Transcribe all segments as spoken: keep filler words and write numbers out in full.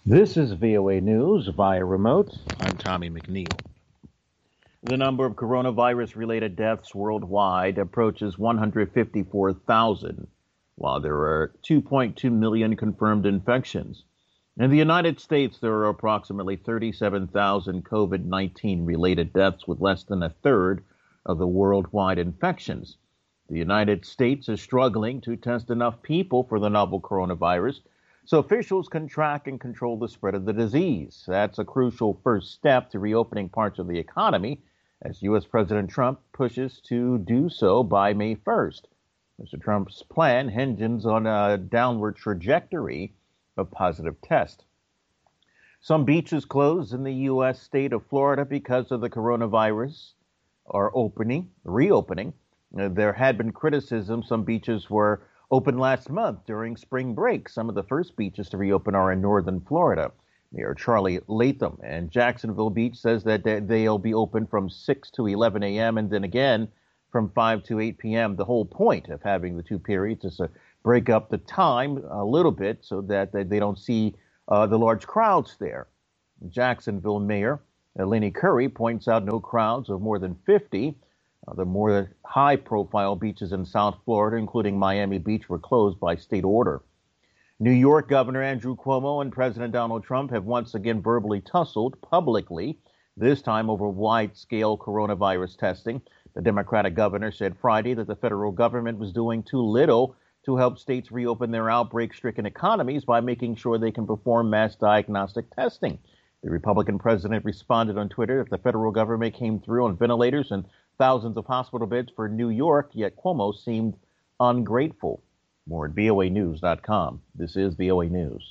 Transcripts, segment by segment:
This is V O A News via remote. I'm Tommy McNeil. The number of coronavirus-related deaths worldwide approaches one hundred fifty-four thousand, while there are two point two million confirmed infections. In the United States, there are approximately thirty-seven thousand COVID nineteen related deaths, with less than a third of the worldwide infections. The United States is struggling to test enough people for the novel coronavirus so officials can track and control the spread of the disease. That's a crucial first step to reopening parts of the economy, as U S. President Trump pushes to do so by May first. Mister Trump's plan hinges on a downward trajectory of positive tests. Some beaches closed in the U S state of Florida because of the coronavirus are opening, reopening. Uh, There had been criticism. Some beaches were opened last month during spring break. Some of the first beaches to reopen are in northern Florida. Mayor Charlie Latham and Jacksonville Beach says that they- they'll be open from six to eleven a.m. and then again from five to eight p.m. The whole point of having the two periods is to break up the time a little bit so that they they don't see uh, the large crowds there. Jacksonville Mayor uh, Lenny Curry points out no crowds of more than fifty. Uh, the more high-profile beaches in South Florida, including Miami Beach, were closed by state order. New York Governor Andrew Cuomo and President Donald Trump have once again verbally tussled publicly, this time over wide-scale coronavirus testing. The Democratic governor said Friday that the federal government was doing too little to help states reopen their outbreak-stricken economies by making sure they can perform mass diagnostic testing. The Republican president responded on Twitter that the federal government came through on ventilators and thousands of hospital beds for New York, yet Cuomo seemed ungrateful. More at V O A news dot com. This is V O A News.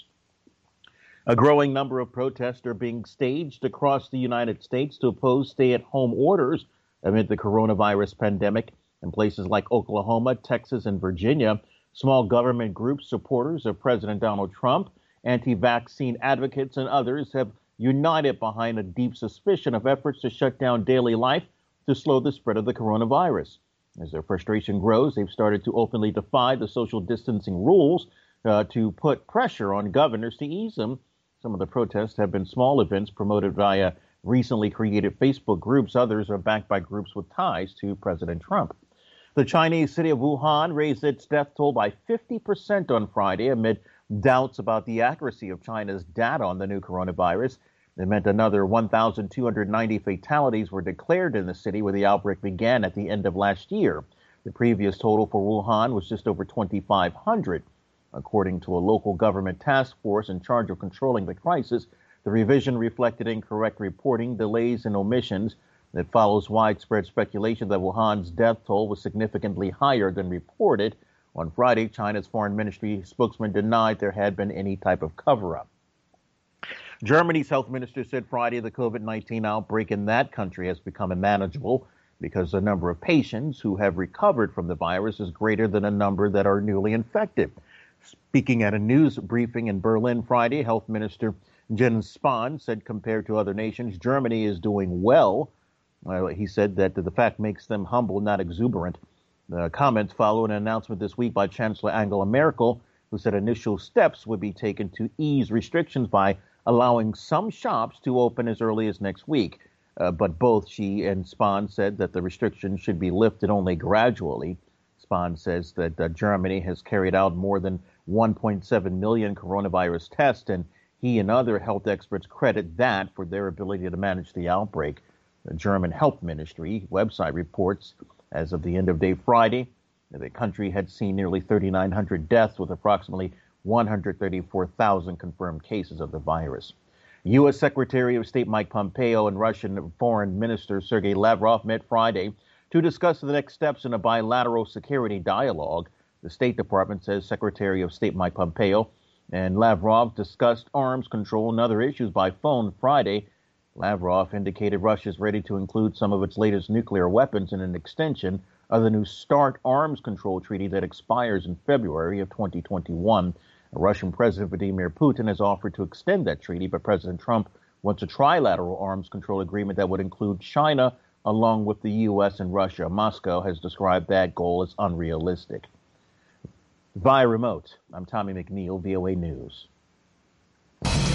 A growing number of protests are being staged across the United States to oppose stay-at-home orders amid the coronavirus pandemic. In places like Oklahoma, Texas, and Virginia, small government groups, supporters of President Donald Trump, anti-vaccine advocates, and others have united behind a deep suspicion of efforts to shut down daily life to slow the spread of the coronavirus. As their frustration grows, they've started to openly defy the social distancing rules uh, to put pressure on governors to ease them. Some of the protests have been small events promoted via recently created Facebook groups. Others are backed by groups with ties to President Trump. The Chinese city of Wuhan raised its death toll by fifty percent on Friday amid doubts about the accuracy of China's data on the new coronavirus. It meant another one thousand two hundred ninety fatalities were declared in the city where the outbreak began at the end of last year. The previous total for Wuhan was just over twenty-five hundred. According to a local government task force in charge of controlling the crisis, the revision reflected incorrect reporting, delays, and omissions. It follows widespread speculation that Wuhan's death toll was significantly higher than reported. On Friday, China's foreign ministry spokesman denied there had been any type of cover-up. Germany's health minister said Friday the COVID nineteen outbreak in that country has become unmanageable because the number of patients who have recovered from the virus is greater than the number that are newly infected. Speaking at a news briefing in Berlin Friday, Health Minister Jens Spahn said compared to other nations, Germany is doing well. Uh, he said that the fact makes them humble, not exuberant. The comments follow an announcement this week by Chancellor Angela Merkel, who said initial steps would be taken to ease restrictions by allowing some shops to open as early as next week. Uh, but both she and Spahn said that the restrictions should be lifted only gradually. Spahn says that uh, Germany has carried out more than one point seven million coronavirus tests, and he and other health experts credit that for their ability to manage the outbreak. The German Health Ministry website reports as of the end of day Friday, the country had seen nearly thirty-nine hundred deaths with approximately one hundred thirty-four thousand confirmed cases of the virus. U S. Secretary of State Mike Pompeo and Russian Foreign Minister Sergei Lavrov met Friday to discuss the next steps in a bilateral security dialogue. The State Department says Secretary of State Mike Pompeo and Lavrov discussed arms control and other issues by phone Friday. Lavrov indicated Russia is ready to include some of its latest nuclear weapons in an extension of the new START arms control treaty that expires in February of twenty twenty-one. Russian President Vladimir Putin has offered to extend that treaty, but President Trump wants a trilateral arms control agreement that would include China along with the U S and Russia. Moscow has described that goal as unrealistic. Via remote, I'm Tommy McNeil, V O A News.